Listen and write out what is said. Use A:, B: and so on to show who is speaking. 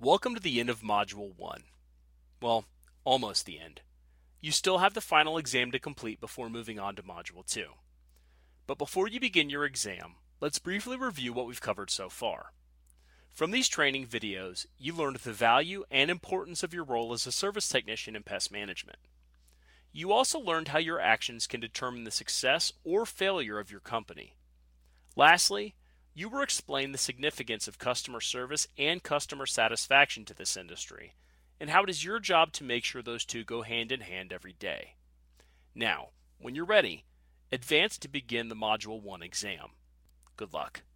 A: Welcome to the end of Module 1. Well, almost the end. You still have the final exam to complete before moving on to Module 2. But before you begin your exam, let's briefly review what we've covered so far. From these training videos, you learned the value and importance of your role as a service technician in pest management. You also learned how your actions can determine the success or failure of your company. Lastly, you were explained the significance of customer service and customer satisfaction to this industry, and how it is your job to make sure those two go hand in hand every day. Now, when you're ready, advance to begin the Module 1 exam. Good luck.